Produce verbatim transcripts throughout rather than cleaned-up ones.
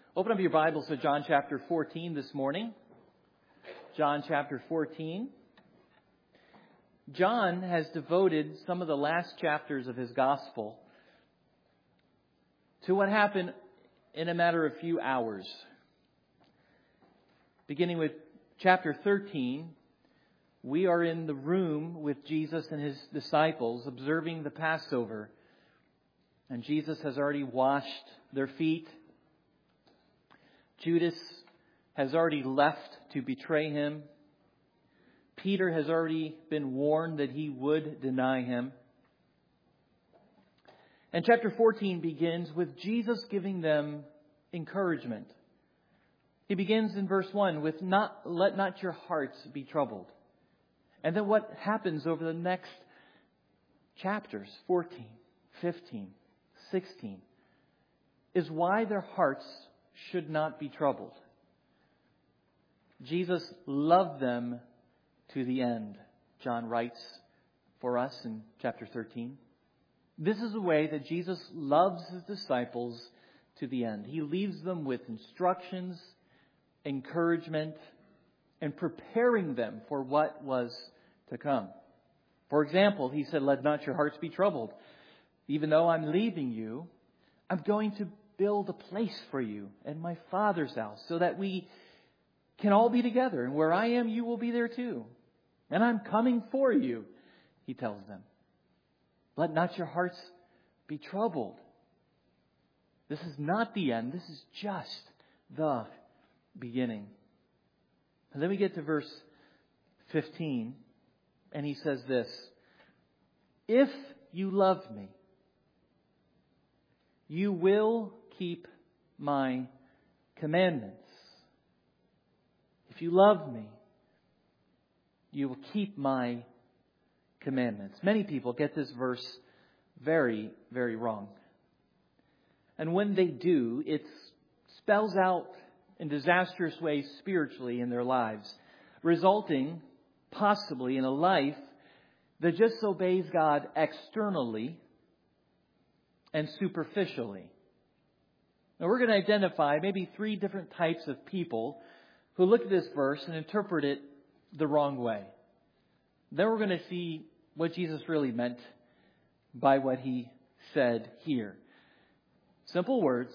Open up your Bibles to John chapter fourteen this morning. John chapter fourteen. John has devoted some of the last chapters of his gospel to what happened in a matter of few hours. Beginning with chapter thirteen, we are in the room with Jesus and his disciples observing the Passover. And Jesus has already washed their feet. Judas has already left to betray him. Peter has already been warned that he would deny him. And chapter fourteen begins with Jesus giving them encouragement. He begins in verse one with, "Not let not your hearts be troubled." And then what happens over the next chapters, fourteen, fifteen, sixteen, is why their hearts should not be troubled. Jesus loved them to the end, John writes for us in chapter thirteen. This is the way that Jesus loves his disciples to the end. He leaves them with instructions, encouragement, and preparing them for what was to come. For example, he said, "Let not your hearts be troubled. Even though I'm leaving you, I'm going to build a place for you in my Father's house so that we can all be together. And where I am, you will be there too. And I'm coming for you," he tells them. "Let not your hearts be troubled." This is not the end. This is just the beginning. And then we get to verse fifteen, and he says this, "If you love me, you will keep my commandments." If you love me, you will keep my commandments. Many people get this verse very, very wrong. And when they do, it spells out in disastrous ways spiritually in their lives, resulting possibly in a life that just obeys God externally and superficially. Now we're going to identify maybe three different types of people who look at this verse and interpret it the wrong way. Then we're going to see what Jesus really meant by what he said here. Simple words.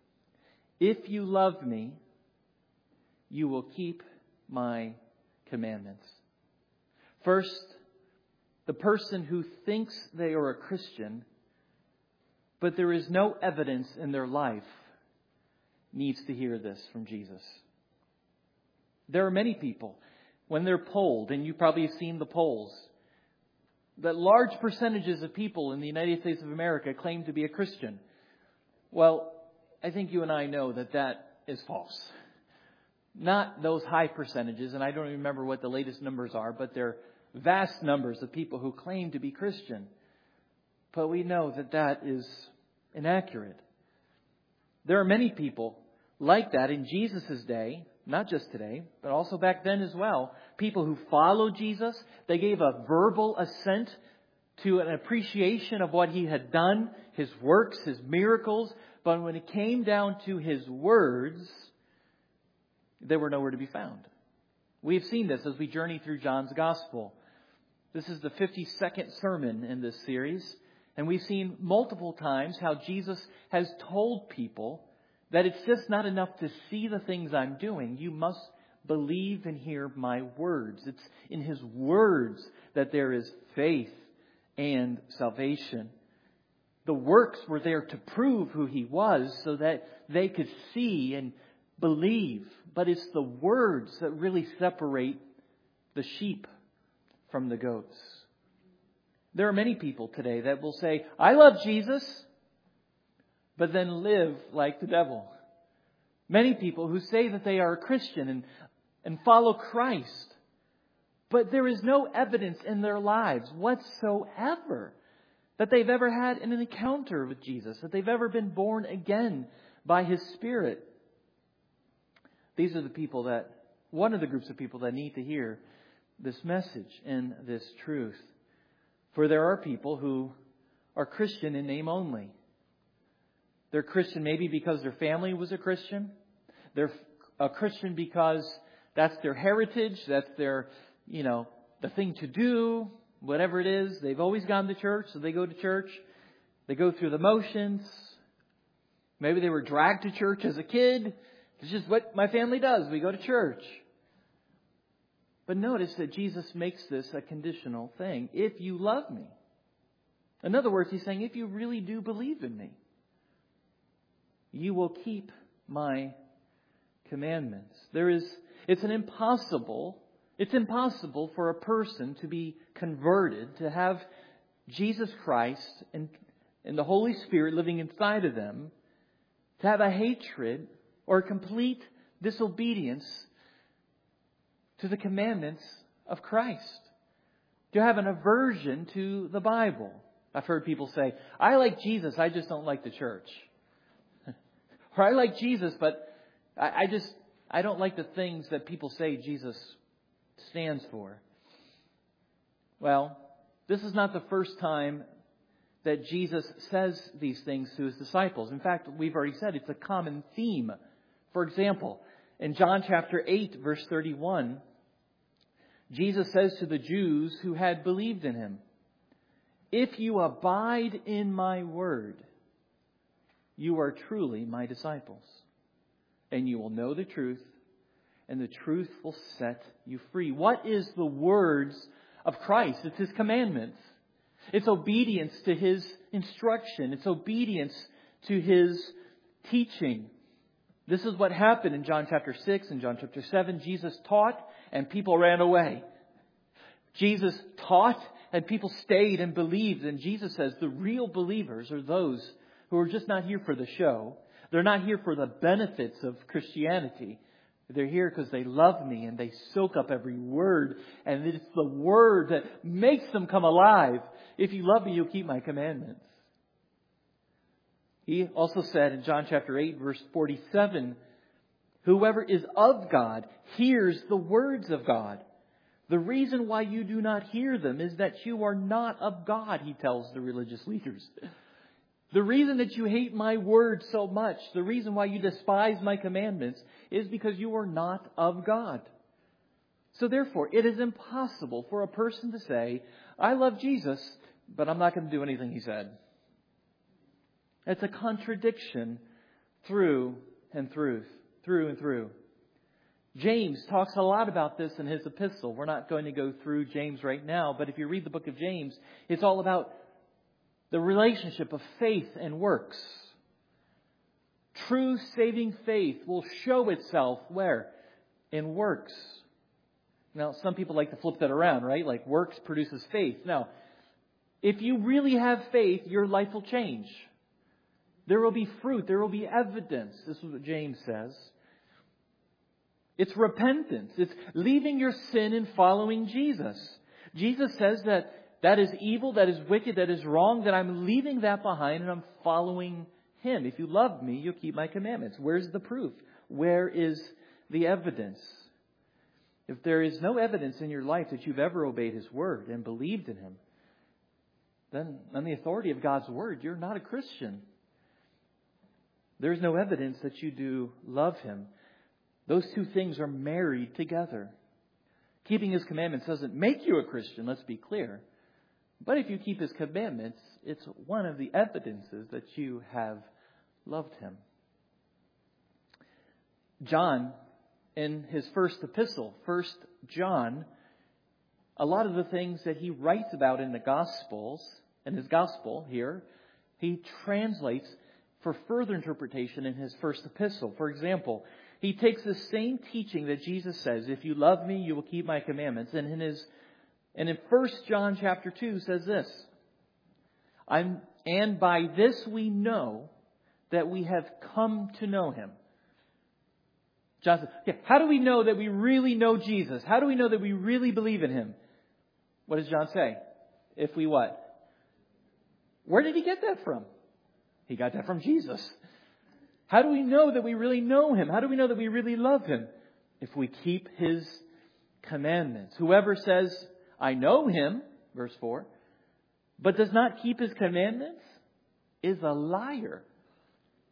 If you love me, you will keep my commandments. First, the person who thinks they are a Christian, but there is no evidence in their life, needs to hear this from Jesus. There are many people, when they're polled, and you probably have seen the polls, that large percentages of people in the United States of America claim to be a Christian. Well, I think you and I know that that is false. Not those high percentages, and I don't remember what the latest numbers are, but they're vast numbers of people who claim to be Christian. But we know that that is inaccurate. There are many people like that in Jesus' day, not just today, but also back then as well. People who followed Jesus, they gave a verbal assent to an appreciation of what he had done, his works, his miracles. But when it came down to his words, they were nowhere to be found. We have seen this as we journey through John's Gospel. This is the fifty-second sermon in this series. And we've seen multiple times how Jesus has told people that it's just not enough to see the things I'm doing. You must believe and hear my words. It's in his words that there is faith and salvation. The works were there to prove who he was so that they could see and believe. But it's the words that really separate the sheep from the goats. There are many people today that will say, "I love Jesus," but then live like the devil. Many people who say that they are a Christian and, and follow Christ, but there is no evidence in their lives whatsoever that they've ever had an encounter with Jesus, that they've ever been born again by his Spirit. These are the people that, one of the groups of people that need to hear this message and this truth. For there are people who are Christian in name only. They're Christian maybe because their family was a Christian. They're a Christian because that's their heritage. That's their, you know, the thing to do. Whatever it is. They've always gone to church, so they go to church. They go through the motions. Maybe they were dragged to church as a kid. It's just what my family does. We go to church. But notice that Jesus makes this a conditional thing. If you love me. In other words, He's saying, if you really do believe in me, you will keep my commandments. There is, it's an impossible, it's impossible for a person to be converted, to have Jesus Christ and, and the Holy Spirit living inside of them, to have a hatred or complete disobedience to the commandments of Christ, to have an aversion to the Bible. I've heard people say, I like Jesus, I just don't like the church. Or I like Jesus, but I, I just, I don't like the things that people say Jesus stands for. Well, this is not the first time that Jesus says these things to His disciples. In fact, we've already said it's a common theme. For example, in John chapter eight, verse thirty-one, Jesus says to the Jews who had believed in Him, if you abide in my word, you are truly my disciples, and you will know the truth, and the truth will set you free. What is the words of Christ? It's His commandments. It's obedience to His instruction. It's obedience to His teaching. This is what happened in John chapter six and John chapter seven. Jesus taught and people ran away. Jesus taught and people stayed and believed. And Jesus says the real believers are those who are just not here for the show. They're not here for the benefits of Christianity. They're here because they love me and they soak up every word. And it's the word that makes them come alive. If you love me, you'll keep my commandments. He also said in John chapter eight, verse forty-seven, whoever is of God hears the words of God. The reason why you do not hear them is that you are not of God, he tells the religious leaders. The reason that you hate my word so much, the reason why you despise my commandments, is because you are not of God. So therefore, it is impossible for a person to say, I love Jesus, but I'm not going to do anything He said. It's a contradiction through and through, through and through. James talks a lot about this in his epistle. We're not going to go through James right now, but if you read the book of James, it's all about the relationship of faith and works. True saving faith will show itself where? In works. Now, some people like to flip that around, right? Like works produces faith. Now, if you really have faith, your life will change. There will be fruit. There will be evidence. This is what James says. It's repentance. It's leaving your sin and following Jesus. Jesus says that that is evil, that is wicked, that is wrong, that I'm leaving that behind and I'm following Him. If you love me, you'll keep my commandments. Where's the proof? Where is the evidence? If there is no evidence in your life that you've ever obeyed His word and believed in Him, then on the authority of God's word, you're not a Christian. There's no evidence that you do love Him. Those two things are married together. Keeping His commandments doesn't make you a Christian, let's be clear. But if you keep His commandments, it's one of the evidences that you have loved Him. John, in his first epistle, First John, a lot of the things that he writes about in the Gospels, in his Gospel here, he translates for further interpretation in his first epistle. For example, he takes the same teaching that Jesus says, if you love me, you will keep my commandments. And in his and in First John chapter two says this, I'm, and by this we know that we have come to know Him. John says, okay, how do we know that we really know Jesus? How do we know that we really believe in Him? What does John say? If we what? Where did he get that from? He got that from Jesus. How do we know that we really know Him? How do we know that we really love Him? If we keep His commandments. Whoever says, I know Him, verse four, but does not keep His commandments is a liar.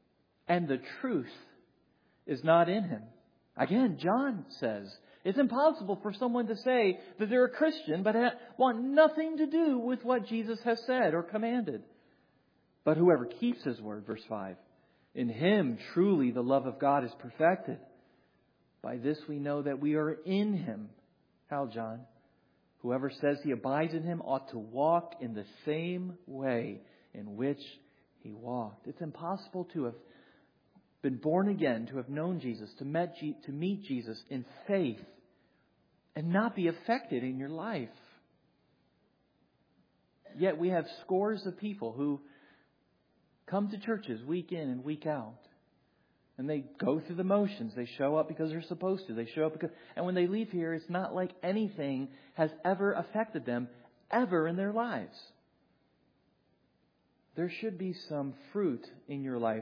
and the truth is not in him. Again, John says, it's impossible for someone to say that they're a Christian but want nothing to do with what Jesus has said or commanded. But whoever keeps His word, verse five, in Him truly the love of God is perfected. By this we know that we are in Him. How, John? Whoever says he abides in Him ought to walk in the same way in which He walked. It's impossible to have been born again, to have known Jesus, to, met, to meet Jesus in faith and not be affected in your life. Yet we have scores of people who come to churches week in and week out. And they go through the motions. They show up because they're supposed to. They show up because... And when they leave here, it's not like anything has ever affected them ever in their lives. There should be some fruit in your life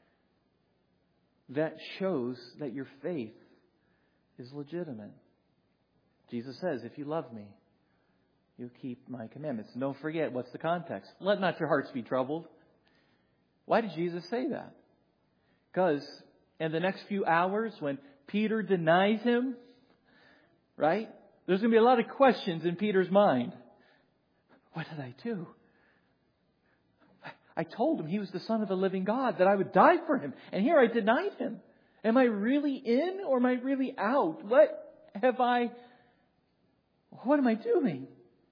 that shows that your faith is legitimate. Jesus says, if you love me, you keep my commandments. And don't forget, what's the context? Let not your hearts be troubled. Why did Jesus say that? Because in the next few hours, when Peter denies Him, right? There's going to be a lot of questions in Peter's mind. What did I do? I told him He was the Son of the living God, that I would die for Him. And here I denied Him. Am I really in or am I really out? What have I... What am I doing?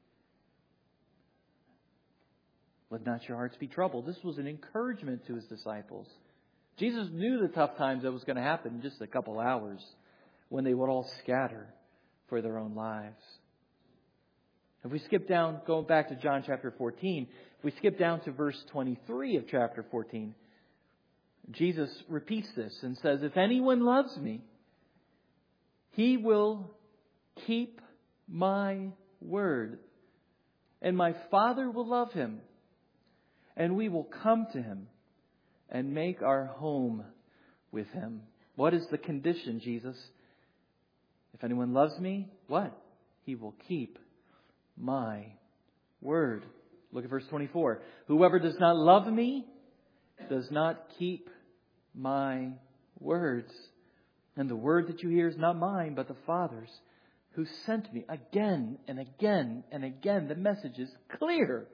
Let not your hearts be troubled. This was an encouragement to His disciples. Jesus knew the tough times that was going to happen in just a couple hours when they would all scatter for their own lives. If we skip down, going back to John chapter fourteen, if we skip down to verse twenty-three of chapter fourteen, Jesus repeats this and says, if anyone loves me, he will keep my word, and my Father will love him, and we will come to him and make our home with him. What is the condition, Jesus? If anyone loves me, what? He will keep my word. Look at verse twenty-four. Whoever does not love me does not keep my words. And the word that you hear is not mine, but the Father's who sent me. Again and again and again, the message is clear.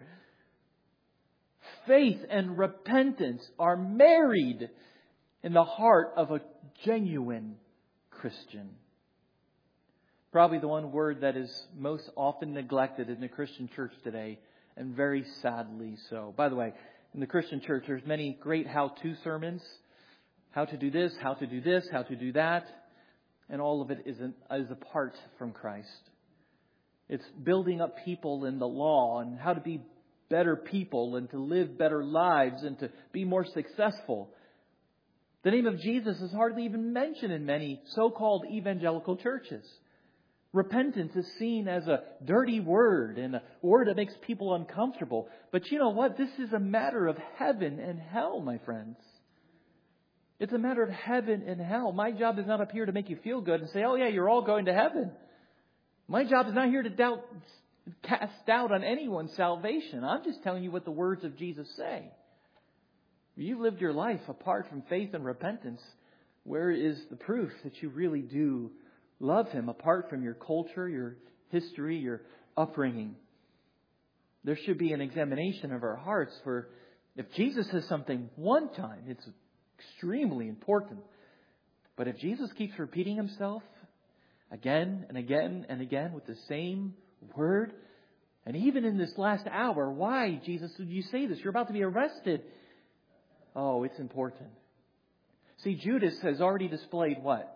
Faith and repentance are married in the heart of a genuine Christian. Probably the one word that is most often neglected in the Christian church today, and very sadly so. By the way, in the Christian church, there's many great how-to sermons. How to do this, how to do this, how to do that. And all of it is, an, is apart from Christ. It's building up people in the law and how to be better people and to live better lives and to be more successful. The name of Jesus is hardly even mentioned in many so-called evangelical churches. Repentance is seen as a dirty word and a word that makes people uncomfortable. But you know what? This is a matter of heaven and hell, my friends. It's a matter of heaven and hell. My job is not up here to make you feel good and say, oh yeah, you're all going to heaven. My job is not here to doubt, cast doubt on anyone's salvation. I'm just telling you what the words of Jesus say. You've lived your life apart from faith and repentance. Where is the proof that you really do love Him apart from your culture, your history, your upbringing? There should be an examination of our hearts, for if Jesus says something one time, it's extremely important. But if Jesus keeps repeating Himself again and again and again with the same word, and even in this last hour, why, Jesus, did you say this? You're about to be arrested. Oh, it's important. See, Judas has already displayed what?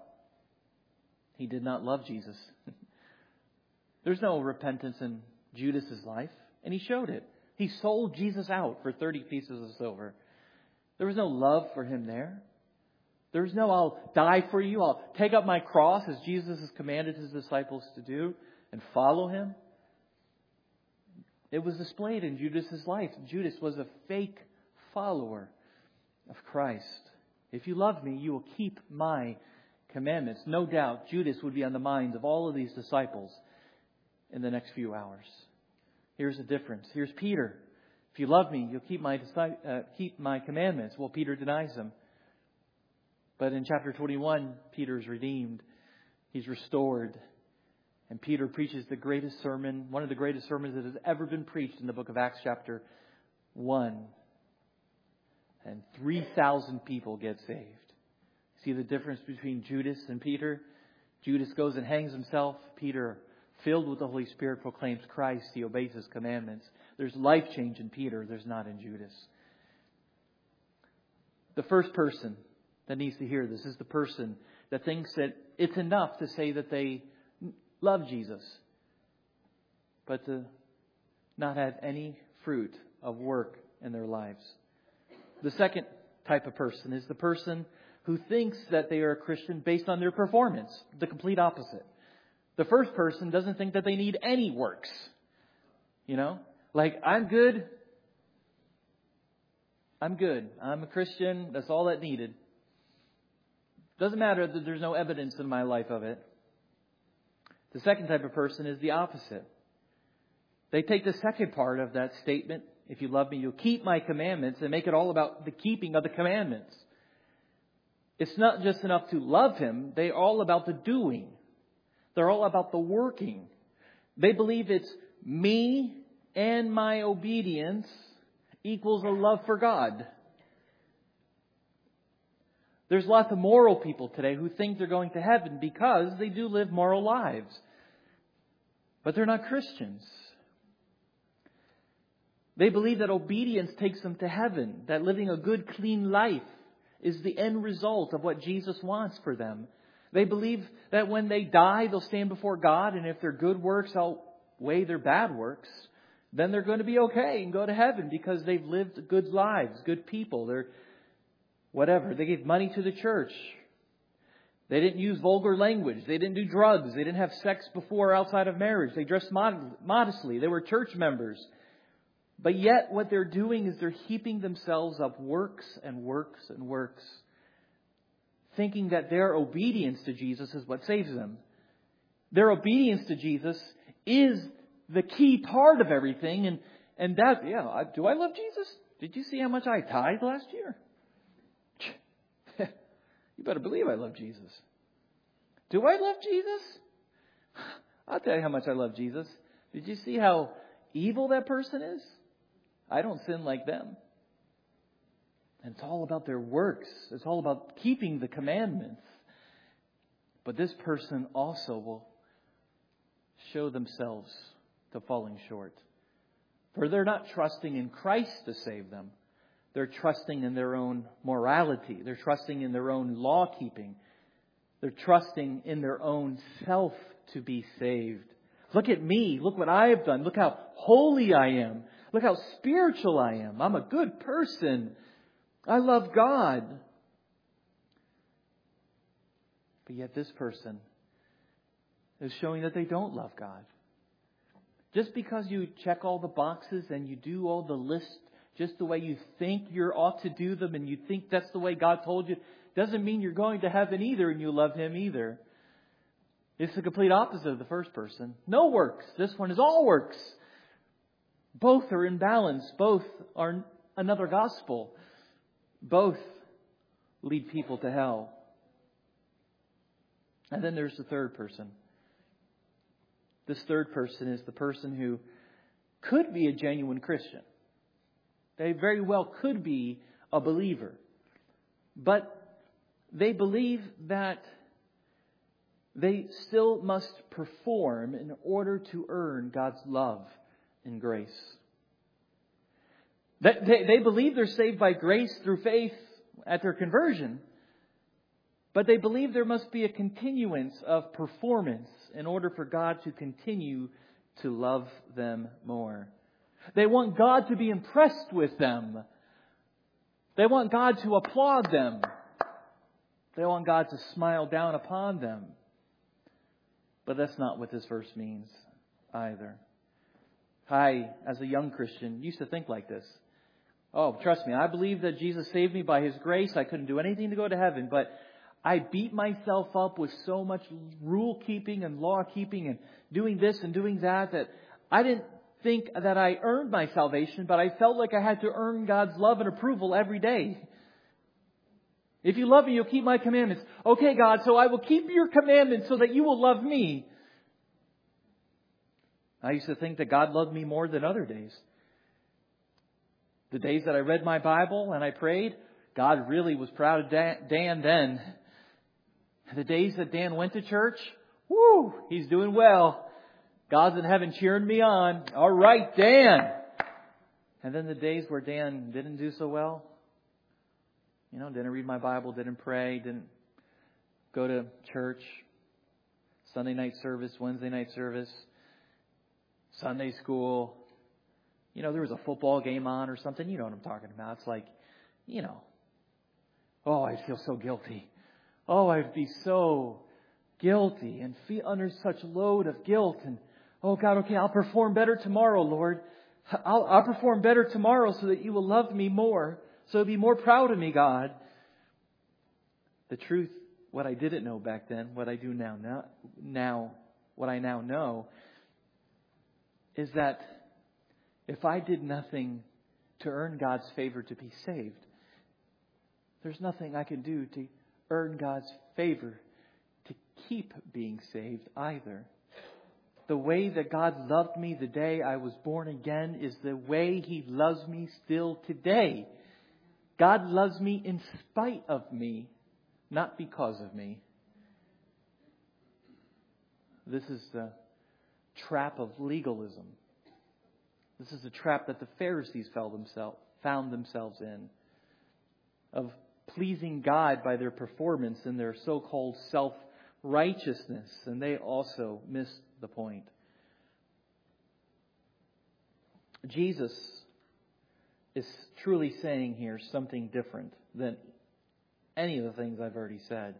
He did not love Jesus. There's no repentance in Judas's life, and he showed it. He sold Jesus out for thirty pieces of silver. There was no love for Him there. There was no, I'll die for you. I'll take up my cross as Jesus has commanded His disciples to do and follow Him. It was displayed in Judas's life. Judas was a fake follower of Christ. If you love me, you will keep my commandments. No doubt Judas would be on the minds of all of these disciples in the next few hours. Here's the difference. Here's Peter. If you love me, you'll keep my uh, keep my commandments. Well, Peter denies Him. But in chapter twenty-one, Peter is redeemed. He's restored. And Peter preaches the greatest sermon, one of the greatest sermons that has ever been preached in the book of Acts chapter one. And three thousand people get saved. See the difference between Judas and Peter? Judas goes and hangs himself. Peter, filled with the Holy Spirit, proclaims Christ. He obeys His commandments. There's life change in Peter. There's not in Judas. The first person that needs to hear this is the person that thinks that it's enough to say that they love Jesus, but to not have any fruit of work in their lives. The second type of person is the person who thinks that they are a Christian based on their performance. The complete opposite. The first person doesn't think that they need any works. You know, like, I'm good. I'm good. I'm a Christian. That's all that needed. Doesn't matter that there's no evidence in my life of it. The second type of person is the opposite. They take the second part of that statement, if you love me, you'll keep my commandments, and make it all about the keeping of the commandments. It's not just enough to love Him. They're all about the doing. They're all about the working. They believe it's me and my obedience equals a love for God. There's lots of moral people today who think they're going to heaven because they do live moral lives. But they're not Christians. They believe that obedience takes them to heaven, that living a good, clean life is the end result of what Jesus wants for them. They believe that when they die, they'll stand before God, and if their good works outweigh their bad works, then they're going to be okay and go to heaven because they've lived good lives, good people. They're whatever. They gave money to the church. They didn't use vulgar language. They didn't do drugs. They didn't have sex before or outside of marriage. They dressed mod- modestly. They were church members. But yet what they're doing is they're heaping themselves up works and works and works, thinking that their obedience to Jesus is what saves them. Their obedience to Jesus is the key part of everything. And, and that, yeah, I, do I love Jesus? Did you see how much I tithed last year? You better believe I love Jesus. Do I love Jesus? I'll tell you how much I love Jesus. Did you see how evil that person is? I don't sin like them. And it's all about their works. It's all about keeping the commandments. But this person also will show themselves to falling short. For they're not trusting in Christ to save them. They're trusting in their own morality. They're trusting in their own law keeping. They're trusting in their own self to be saved. Look at me. Look what I have done. Look how holy I am. Look how spiritual I am. I'm a good person. I love God. But yet this person is showing that they don't love God. Just because you check all the boxes and you do all the lists just the way you think you ought to do them and you think that's the way God told you, doesn't mean you're going to heaven either and you love Him either. It's the complete opposite of the first person. No works. This one is all works. Both are in balance. Both are another gospel. Both lead people to hell. And then there's the third person. This third person is the person who could be a genuine Christian. They very well could be a believer. But they believe that they still must perform in order to earn God's love and grace. They, they believe they're saved by grace through faith at their conversion. But they believe there must be a continuance of performance in order for God to continue to love them more. They want God to be impressed with them. They want God to applaud them. They want God to smile down upon them. But that's not what this verse means either. I, as a young Christian, used to think like this. Oh, trust me, I believe that Jesus saved me by His grace. I couldn't do anything to go to heaven, but I beat myself up with so much rule keeping and law keeping and doing this and doing that that I didn't think that I earned my salvation, but I felt like I had to earn God's love and approval every day. If you love me, you'll keep my commandments. Okay, God, so I will keep your commandments so that you will love me. I used to think that God loved me more than other days. The days that I read my Bible and I prayed, God really was proud of Dan then. The days that Dan went to church, whoo, he's doing well. God's in heaven cheering me on. All right, Dan. And then the days where Dan didn't do so well, you know, didn't read my Bible, didn't pray, didn't go to church, Sunday night service, Wednesday night service, Sunday school. You know, there was a football game on or something. You know what I'm talking about. It's like, you know, oh, I feel so guilty. Oh, I'd be so guilty and feel under such load of guilt. And, oh, God, okay, I'll perform better tomorrow, Lord. I'll, I'll perform better tomorrow so that you will love me more. So be more proud of me, God. The truth, what I didn't know back then, what I do now, now, now what I now know, is that if I did nothing to earn God's favor to be saved, there's nothing I can do to earn God's favor to keep being saved either. The way that God loved me the day I was born again is the way He loves me still today. God loves me in spite of me, not because of me. This is the trap of legalism. This is the trap that the Pharisees found themselves in, of pleasing God by their performance and their so-called self-righteousness. And they also missed the point. Jesus is truly saying here something different than any of the things I've already said.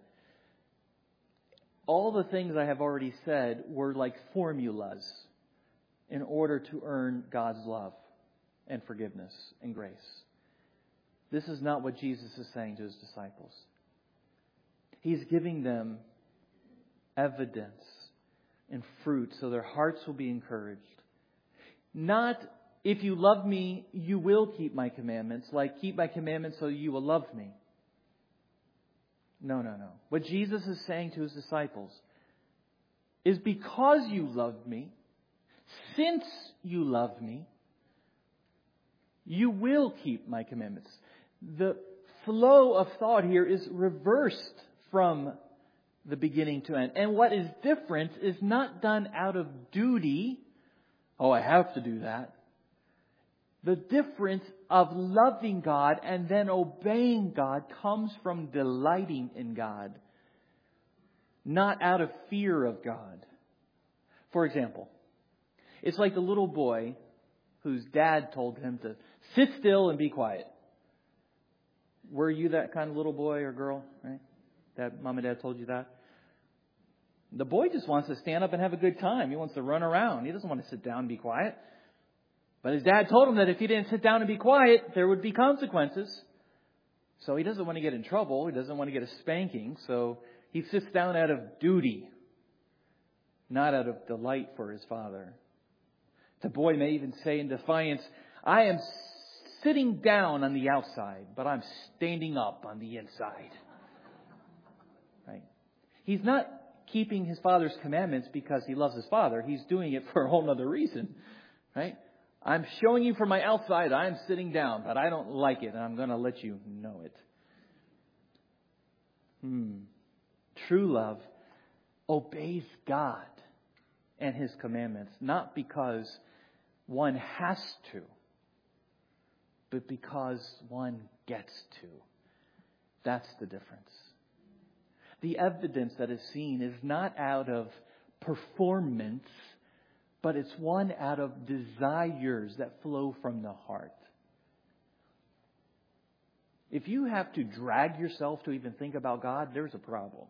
All the things I have already said were like formulas in order to earn God's love and forgiveness and grace. This is not what Jesus is saying to His disciples. He's giving them evidence and fruit so their hearts will be encouraged. Not, if you love me, you will keep my commandments, like keep my commandments so you will love me. No, no, no. What Jesus is saying to His disciples is, because you love me, since you love me, you will keep my commandments. The flow of thought here is reversed from the beginning to end. And what is different is not done out of duty. Oh, I have to do that. The difference of loving God and then obeying God comes from delighting in God, not out of fear of God. For example, it's like the little boy whose dad told him to sit still and be quiet. Were you that kind of little boy or girl, right? That mom and dad told you that? The boy just wants to stand up and have a good time. He wants to run around. He doesn't want to sit down and be quiet. But his dad told him that if he didn't sit down and be quiet, there would be consequences. So he doesn't want to get in trouble. He doesn't want to get a spanking. So he sits down out of duty, not out of delight for his father. The boy may even say in defiance, I am sitting down on the outside, but I'm standing up on the inside. Right? He's not keeping his father's commandments because he loves his father. He's doing it for a whole other reason. Right? I'm showing you from my outside I'm sitting down, but I don't like it, and I'm going to let you know it. Hmm. True love obeys God and His commandments, not because one has to, but because one gets to. That's the difference. The evidence that is seen is not out of performance, but it's one out of desires that flow from the heart. If you have to drag yourself to even think about God, there's a problem.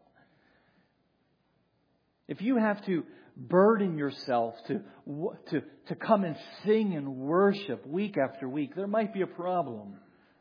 If you have to burden yourself to, to, to come and sing and worship week after week, there might be a problem.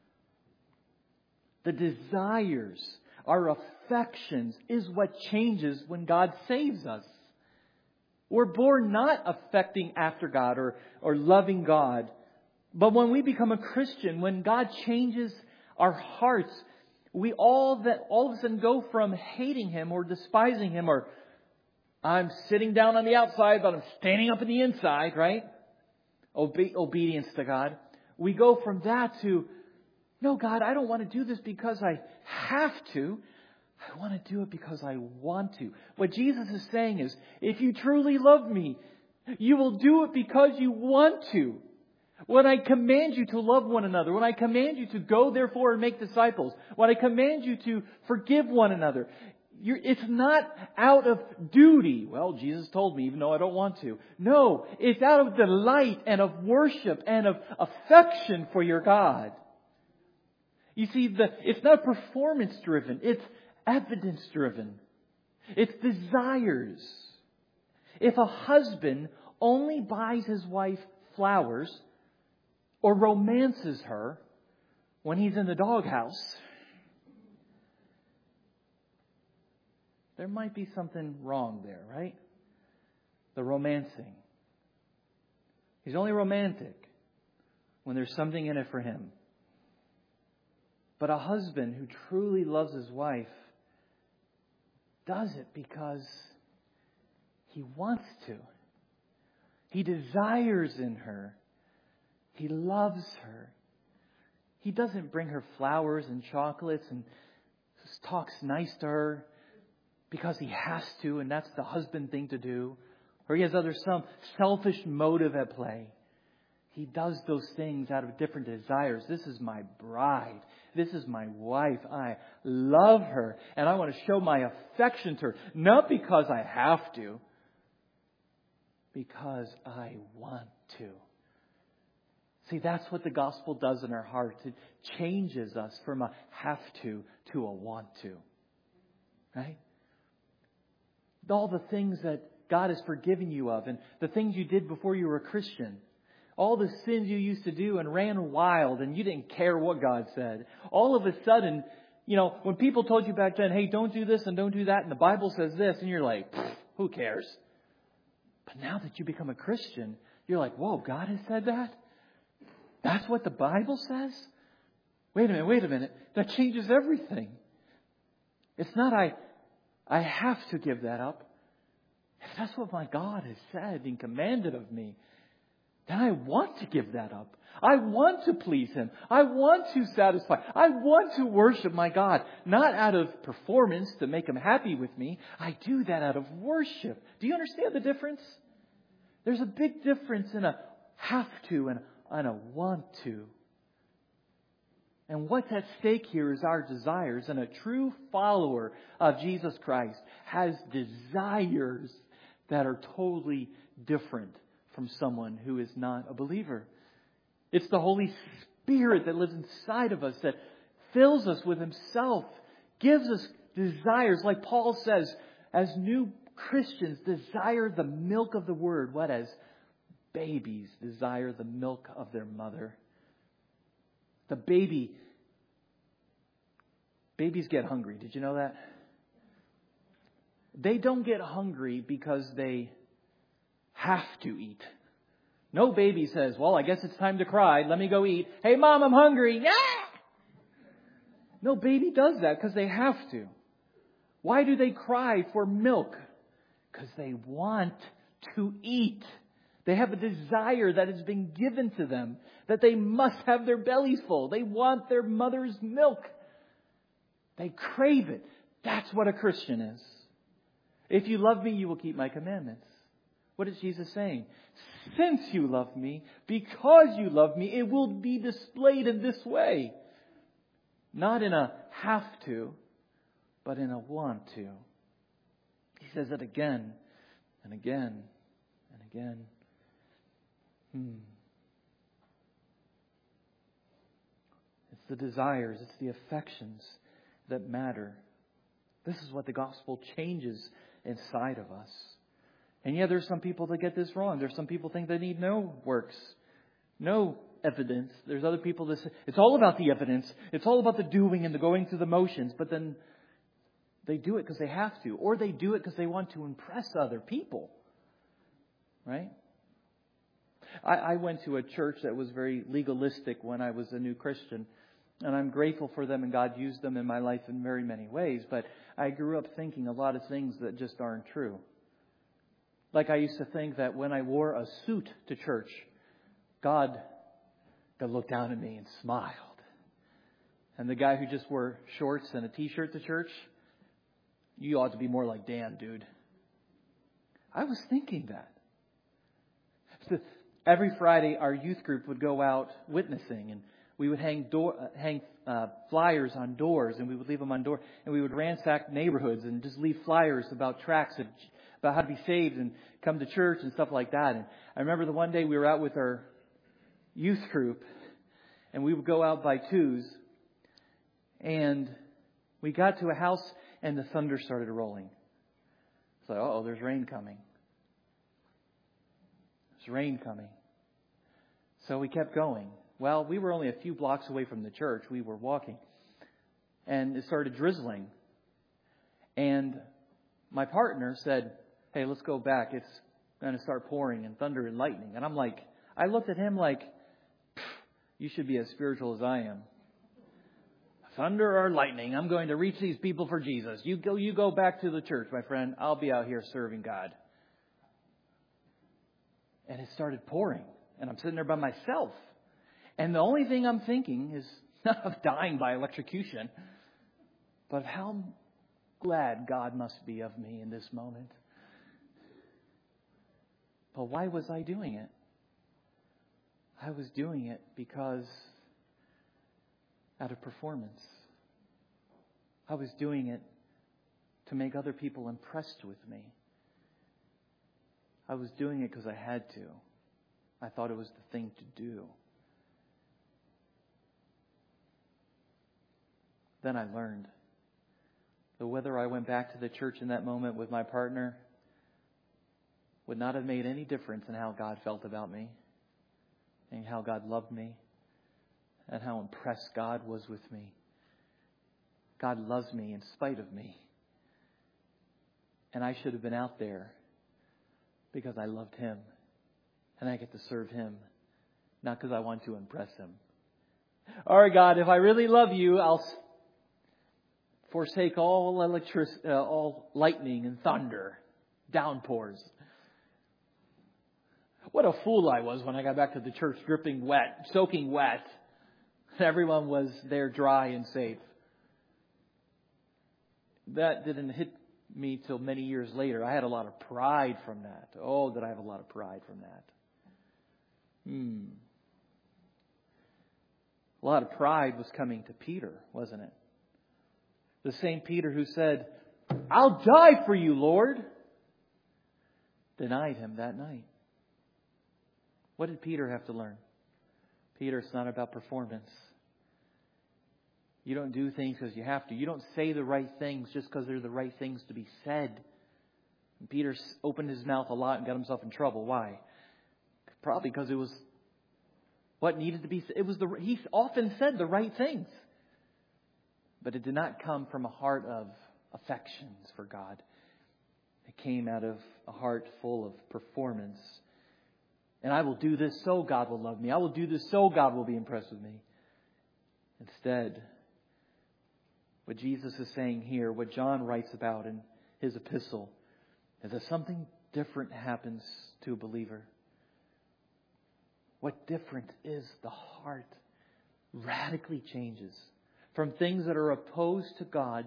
The desires, our affections, is what changes when God saves us. We're born not affecting after God or, or loving God. But when we become a Christian, when God changes our hearts, we all that all of a sudden go from hating Him or despising Him or I'm sitting down on the outside, but I'm standing up in the inside, right? Obe- obedience to God. We go from that to, no, God, I don't want to do this because I have to. I want to do it because I want to. What Jesus is saying is, if you truly love me, you will do it because you want to. When I command you to love one another, when I command you to go therefore and make disciples, when I command you to forgive one another, you're, it's not out of duty. Well, Jesus told me, even though I don't want to. No, it's out of delight and of worship and of affection for your God. You see, the, it's not performance driven. It's evidence driven. It's desires. If a husband only buys his wife flowers or romances her when he's in the doghouse, there might be something wrong there, right? The romancing. He's only romantic when there's something in it for him. But a husband who truly loves his wife does it because he wants to. He desires in her. He loves her. He doesn't bring her flowers and chocolates and just talks nice to her because he has to, and that's the husband thing to do. Or he has other some selfish motive at play. He does those things out of different desires. This is my bride. This is my wife. I love her. And I want to show my affection to her. Not because I have to. Because I want to. See, that's what the gospel does in our hearts. It changes us from a have to to a want to. Right? All the things that God has forgiven you of and the things you did before you were a Christian. All the sins you used to do and ran wild and you didn't care what God said. All of a sudden, you know, when people told you back then, hey, don't do this and don't do that, and the Bible says this, and you're like, who cares? But now that you become a Christian, you're like, whoa, God has said that? That's what the Bible says? Wait a minute, wait a minute. That changes everything. It's not I, I have to give that up. If that's what my God has said and commanded of me, then I want to give that up. I want to please Him. I want to satisfy. I want to worship my God. Not out of performance to make Him happy with me. I do that out of worship. Do you understand the difference? There's a big difference in a have to and, and a want to. And what's at stake here is our desires. And a true follower of Jesus Christ has desires that are totally different from someone who is not a believer. It's the Holy Spirit that lives inside of us that fills us with Himself, gives us desires. Like Paul says, as new Christians, desire the milk of the Word. What as babies desire the milk of their mother. The baby, babies get hungry. Did you know that? They don't get hungry because they have to eat. No baby says, well, I guess it's time to cry. Let me go eat. Hey, Mom, I'm hungry. Yeah! No baby does that because they have to. Why do they cry for milk? Because they want to eat. They have a desire that has been given to them, that they must have their bellies full. They want their mother's milk. They crave it. That's what a Christian is. If you love me, you will keep my commandments. What is Jesus saying? Since you love me, because you love me, it will be displayed in this way. Not in a have to, but in a want to. He says it again and again and again. Hmm. It's the desires, it's the affections that matter. This is what the gospel changes inside of us. And yet there's some people that get this wrong. There's some people think they need no works, no evidence. There's other people that say it's all about the evidence. It's all about the doing and the going through the motions. But then they do it because they have to. Or they do it because they want to impress other people. Right? I, I went to a church that was very legalistic when I was a new Christian. And I'm grateful for them, and God used them in my life in very many ways. But I grew up thinking a lot of things that just aren't true. Like I used to think that when I wore a suit to church, God, God looked down at me and smiled. And the guy who just wore shorts and a t-shirt to church, you ought to be more like Dan, dude. I was thinking that. So every Friday, our youth group would go out witnessing, and we would hang door, uh, hang uh, flyers on doors, and we would leave them on doors, and we would ransack neighborhoods and just leave flyers about tracts of, about how to be saved and come to church and stuff like that. And I remember the one day we were out with our youth group, and we would go out by twos, and we got to a house, and the thunder started rolling. It's like, uh-oh, there's rain coming. There's rain coming. So we kept going. Well, we were only a few blocks away from the church. We were walking. And it started drizzling. And my partner said, hey, let's go back. It's going to start pouring and thunder and lightning. And I'm like, I looked at him like, you should be as spiritual as I am. Thunder or lightning, I'm going to reach these people for Jesus. You go, you go back to the church, my friend. I'll be out here serving God. And it started pouring. And I'm sitting there by myself. And the only thing I'm thinking is not of dying by electrocution, but of how glad God must be of me in this moment. But why was I doing it? I was doing it because out of performance. I was doing it to make other people impressed with me. I was doing it because I had to. I thought it was the thing to do. Then I learned that whether I went back to the church in that moment with my partner would not have made any difference in how God felt about me and how God loved me and how impressed God was with me. God loves me in spite of me. And I should have been out there because I loved Him. And I get to serve Him, not because I want to impress Him. All right, God, if I really love you, I'll forsake all electric, uh, all lightning and thunder, downpours. What a fool I was when I got back to the church dripping wet, soaking wet. Everyone was there dry and safe. That didn't hit me till many years later. I had a lot of pride from that. Oh, did I have a lot of pride from that. Hmm. A lot of pride was coming to Peter, wasn't it? The same Peter who said, I'll die for you, Lord, denied Him that night. What did Peter have to learn? Peter, it's not about performance. You don't do things because you have to. You don't say the right things just because they're the right things to be said. And Peter opened his mouth a lot and got himself in trouble. Why? Probably because it was what needed to be said. It was the he often said the right things, but it did not come from a heart of affections for God. It came out of a heart full of performance. And I will do this so God will love me. I will do this so God will be impressed with me. Instead, what Jesus is saying here, what John writes about in his epistle, is that something different happens to a believer. What different is the heart radically changes from things that are opposed to God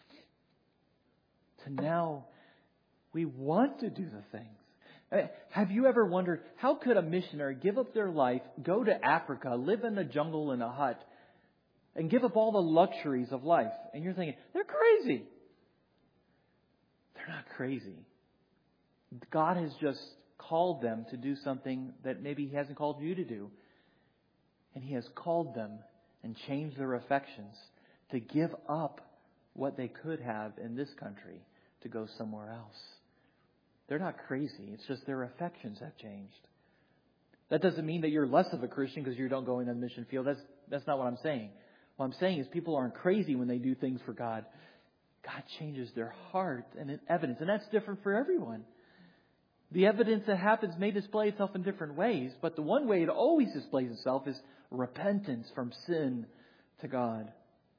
to now we want to do the things. Have you ever wondered, how could a missionary give up their life, go to Africa, live in a jungle in a hut, and give up all the luxuries of life? And you're thinking, they're crazy. They're not crazy. God has just called them to do something that maybe He hasn't called you to do. And He has called them and changed their affections to give up what they could have in this country to go somewhere else. They're not crazy. It's just their affections have changed. That doesn't mean that you're less of a Christian because you don't go in the mission field. That's that's not what I'm saying. What I'm saying is people aren't crazy when they do things for God. God changes their heart and in evidence. And that's different for everyone. The evidence that happens may display itself in different ways. But the one way it always displays itself is repentance from sin to God.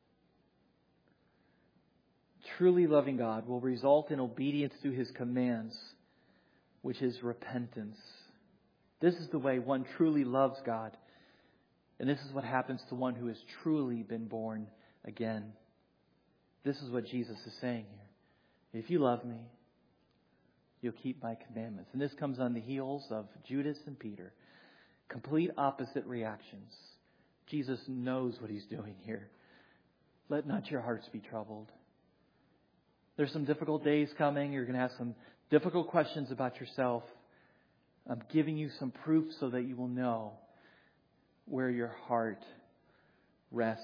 Truly loving God will result in obedience to His commands, which is repentance. This is the way one truly loves God. And this is what happens to one who has truly been born again. This is what Jesus is saying here. If you love me, you'll keep my commandments. And this comes on the heels of Judas and Peter. Complete opposite reactions. Jesus knows what He's doing here. Let not your hearts be troubled. There's some difficult days coming. You're going to have some difficult questions about yourself. I'm giving you some proof so that you will know where your heart rests.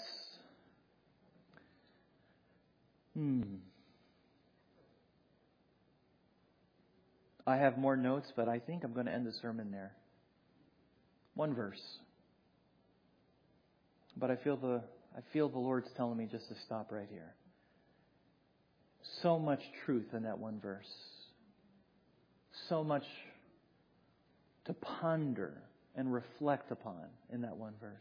Hmm. I have more notes, but I think I'm going to end the sermon there. One verse. But I feel the I feel the Lord's telling me just to stop right here. So much truth in that one verse. So much to ponder and reflect upon in that one verse.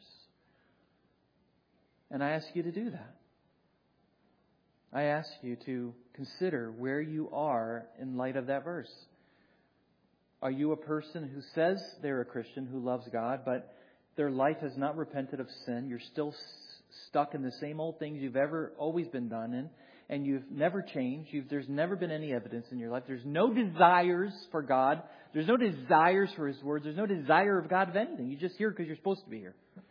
And I ask you to do that. I ask you to consider where you are in light of that verse. Are you a person who says they're a Christian, who loves God, but their life has not repented of sin? You're still s- stuck in the same old things you've ever always been done in, and you've never changed. You've, there's never been any evidence in your life. There's no desires for God. There's no desires for His words. There's no desire of God of anything. You're just here because you're supposed to be here.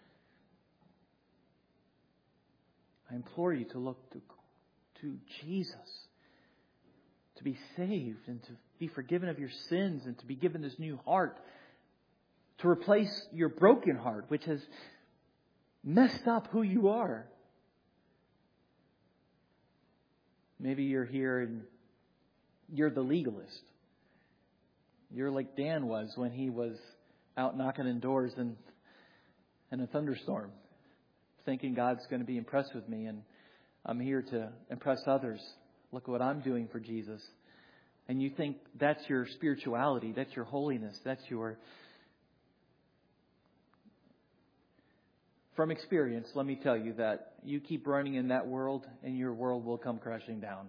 I implore you to look to, to Jesus, to be saved and to be forgiven of your sins and to be given this new heart, to replace your broken heart, which has messed up who you are. Maybe you're here and you're the legalist. You're like Dan was when he was out knocking on doors in, in a thunderstorm, thinking God's going to be impressed with me and I'm here to impress others. Look at what I'm doing for Jesus. And you think that's your spirituality, that's your holiness, that's your... From experience, let me tell you that you keep running in that world and your world will come crashing down.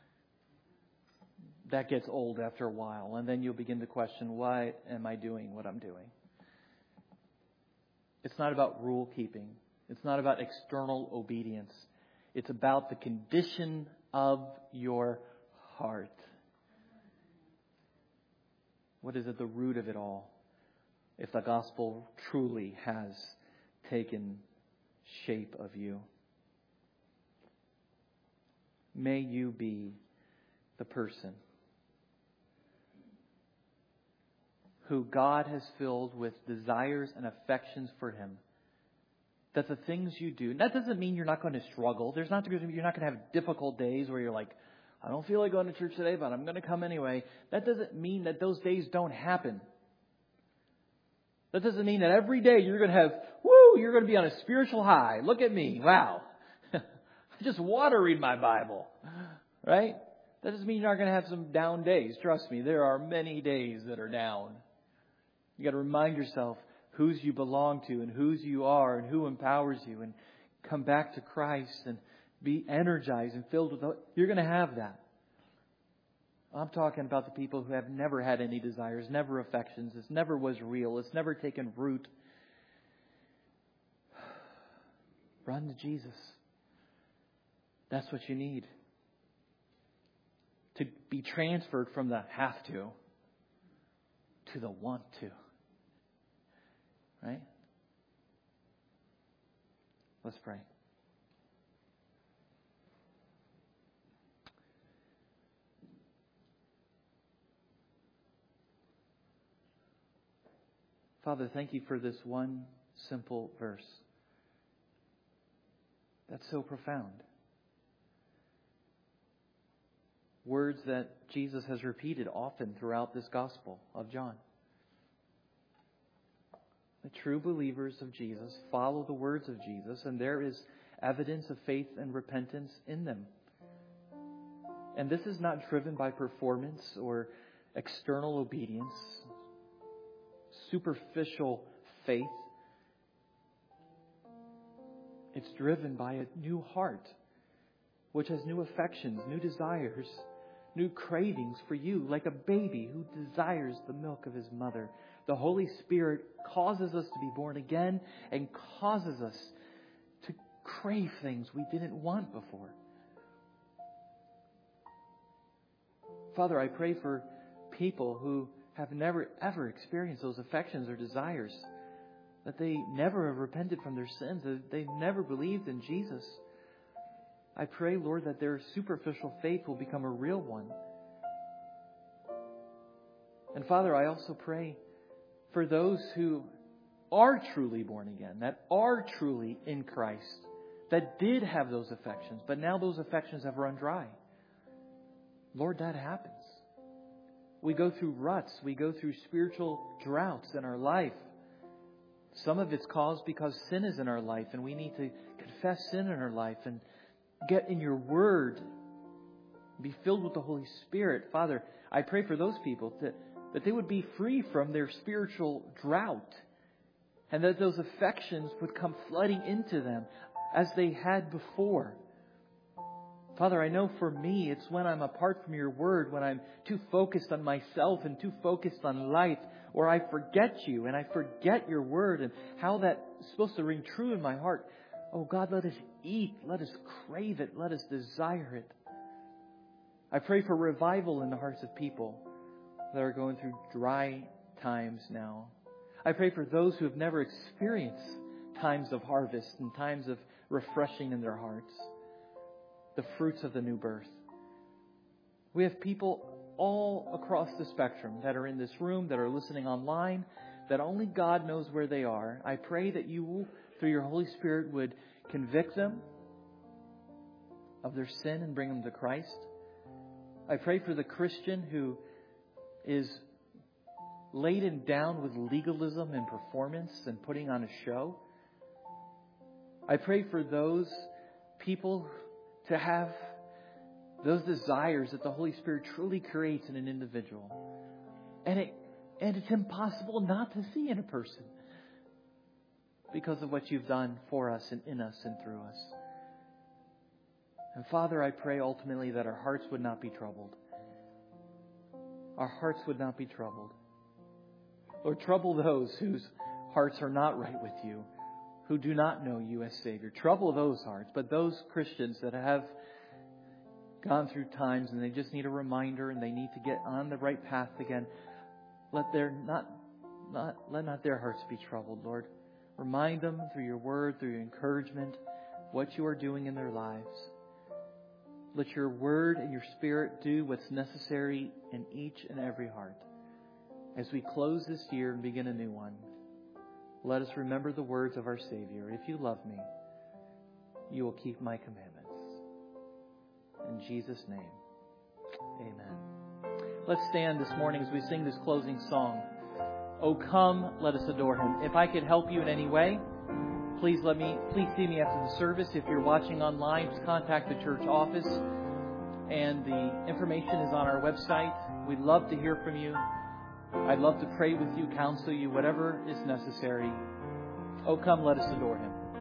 That gets old after a while. And then you'll begin to question, why am I doing what I'm doing? It's not about rule keeping. It's not about external obedience. It's about the condition of your heart. What is at the root of it all? If the gospel truly has taken shape of you. May you be the person who God has filled with desires and affections for Him. That the things you do, that doesn't mean you're not going to struggle. There's not you're not going to have difficult days where you're like, I don't feel like going to church today, but I'm going to come anyway. That doesn't mean that those days don't happen. That doesn't mean that every day you're going to have, woo, you're going to be on a spiritual high. Look at me. Wow. I just want to read my Bible. Right? That doesn't mean you're not going to have some down days. Trust me, there are many days that are down. You got to remind yourself whose you belong to and whose you are and who empowers you, and come back to Christ and be energized and filled with the, you're going to have that. I'm talking about the people who have never had any desires, never affections. It's never was real. It's never taken root. Run to Jesus. That's what you need. To be transferred from the have to to the want to. Right? Let's pray. Father, thank you for this one simple verse. That's so profound. Words that Jesus has repeated often throughout this Gospel of John. The true believers of Jesus follow the words of Jesus, and there is evidence of faith and repentance in them. And this is not driven by performance or external obedience, superficial faith. It's driven by a new heart, which has new affections, new desires, new cravings for you, like a baby who desires the milk of his mother. The Holy Spirit causes us to be born again and causes us to crave things we didn't want before. Father, I pray for people who have never ever experienced those affections or desires, that they never have repented from their sins, that they've never believed in Jesus. I pray, Lord, that their superficial faith will become a real one. And Father, I also pray for those who are truly born again, that are truly in Christ, that did have those affections, but now those affections have run dry. Lord, that happens. We go through ruts. We go through spiritual droughts in our life. Some of it's caused because sin is in our life, and we need to confess sin in our life and get in your Word. Be filled with the Holy Spirit. Father, I pray for those people that, that they would be free from their spiritual drought, and that those affections would come flooding into them as they had before. Father, I know for me, it's when I'm apart from your Word, when I'm too focused on myself and too focused on life, or I forget you and I forget your Word and how that's supposed to ring true in my heart. Oh God, let us eat, let us crave it, let us desire it. I pray for revival in the hearts of people that are going through dry times now. I pray for those who have never experienced times of harvest and times of refreshing in their hearts. The fruits of the new birth. We have people all across the spectrum that are in this room, that are listening online, that only God knows where they are. I pray that you, through your Holy Spirit, would convict them of their sin and bring them to Christ. I pray for the Christian who is laden down with legalism and performance and putting on a show. I pray for those people to have those desires that the Holy Spirit truly creates in an individual. And it and it's impossible not to see in a person because of what you've done for us and in us and through us. And Father, I pray ultimately that our hearts would not be troubled. Our hearts would not be troubled. Lord, trouble those whose hearts are not right with you, who do not know you as Savior. Trouble those hearts. But those Christians that have gone through times and they just need a reminder and they need to get on the right path again, let their not not let not their hearts be troubled, Lord. Remind them through your word, through your encouragement, what you are doing in their lives. Let your word and your Spirit do what's necessary in each and every heart. As we close this year and begin a new one, let us remember the words of our Savior. If you love me, you will keep my commandments. In Jesus' name, amen. Let's stand this morning as we sing this closing song. Oh, come, let us adore Him. If I could help you in any way, please let me, please see me after the service. If you're watching online, just contact the church office. And the information is on our website. We'd love to hear from you. I'd love to pray with you, counsel you, whatever is necessary. Oh, come, let us adore Him.